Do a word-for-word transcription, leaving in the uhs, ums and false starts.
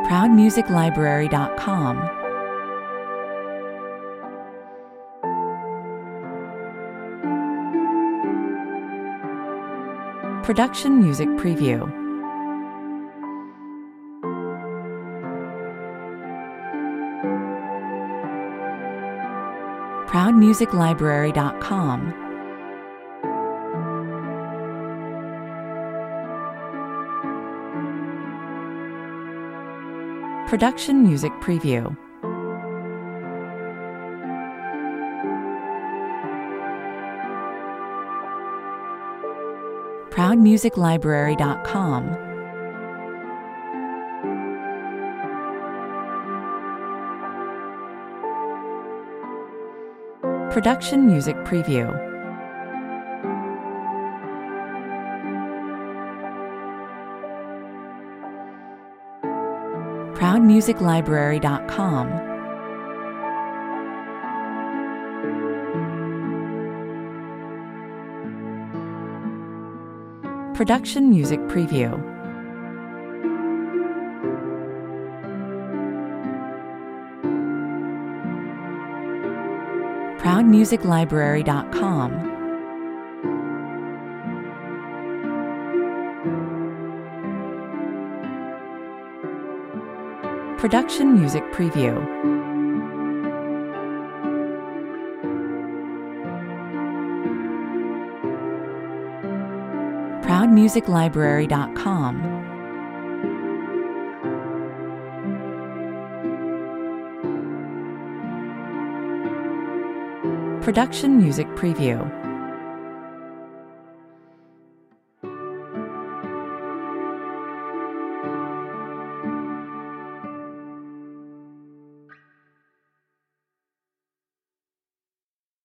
proud music library dot com. Production Music Preview. proud music library dot com. Production Music Preview. proud music library dot com. Production Music Preview. proud music library dot com. Production Music Preview. proud music library dot com. Production Music Preview. proud music library dot com. Production Music Preview.